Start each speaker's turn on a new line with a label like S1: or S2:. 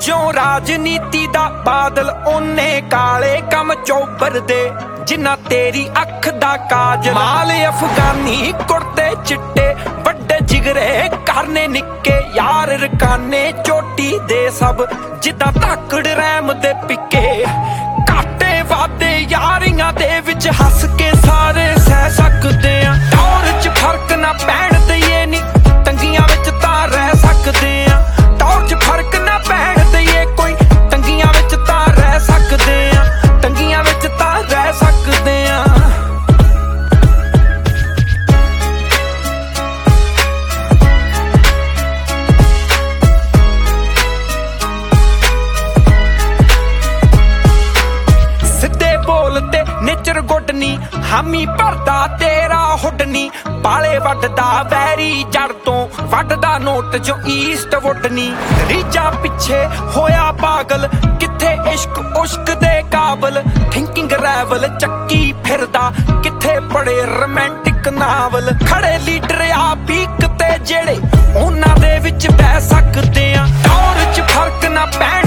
S1: ਜਿਉਂ ਰਾਜਨੀਤੀ ਦਾ ਬਾਦਲ ਉਹਨੇ ਕਾਲੇ ਕੰਮ ਚੋਬਰ ਦੇ ਜਿੰਨਾ ਤੇਰੀ ਅੱਖ ਦਾ ਕਾਜਲ। ਮਾਲ ਅਫਗਾਨੀ ਕੁੜਤੇ ਚਿੱਟੇ ਵੱਡੇ ਜਿਗਰੇ ਕਰਨੇ ਨਿੱਕੇ ਯਾਰ ਰਕਾਨੇ ਚੋਟੀ ਦੇ ਸਭ ਜਿੱਦਾਂ ਧਾਕੜ ਰੈਮ ਦੇ ਪਿੱਕੇ। ਘਾਟੇ ਵਾਦੇ ਯਾਰੀਆਂ ਦੇ ਵਿੱਚ ਹੱਸ ਕੇ ਸਾਰੇ ਸਹਿ ਸਕਦੇ ਆ। ਟੌਰ 'ਚ ਫਰਕ ਨਾ ਪੈਣ ਦਈਏ ਨੀ ਤੰਗੀਆਂ ਵਿੱਚ ਤਾਂ ਰਹਿ ਸਕਦੇ ਆ। ਟੌਰ 'ਚ ਫਰਕ ਨਾ ਪੈਣ ਦਈਏ ਕੋਈ ਤੰਗੀਆਂ ਵਿੱਚ ਤਾਂ ਰਹਿ ਸਕਦੇ ਆ। ਤੰਗੀਆਂ ਵਿੱਚ ਤਾਂ ਰਹਿ ਸਕਦੇ ਆ। ਸਿੱਧੇ ਬੋਲ ਤੇ ਨੇਚਰ ਗੁੱਡ ਨੀ ਹਾਮੀ ਭਰਦਾ ਤੇਰਾ ਹੁੱਡ ਨੀ। ਬਾਲੇ ਵੱਢਦਾ ਵੈਰੀ ਜੜ ਤੋਂ ਵੱਢਦਾ ਨੋਟ ਜੋ ਈਸਟ ਵੁੱਡ ਨੀ। ਰੀਜਾਂ ਪਿੱਛੇ ਹੋਇਆ ਪਾਗਲ ਕਿੱਥੇ ਇਸ਼ਕ ਉਸ਼ਕ ਦੇ ਕਾਬਲ। ਥਿੰਕਿੰਗ ਰੈਵਲ ਚੱਕੀ ਫਿਰਦਾ ਕਿੱਥੇ ਪੜੇ ਰੋਮਾਂਟਿਕ ਨਾਵਲ। ਖੜੇ ਲੀਡਰ ਆ ਪੀਕ ਤੇ ਜਿਹੜੇ ਉਹਨਾਂ ਦੇ ਵਿੱਚ ਬਹਿ ਸਕਦੇ ਆ। ਟੌਰ 'ਚ ਫਰਕ ਨਾ ਪੈਣ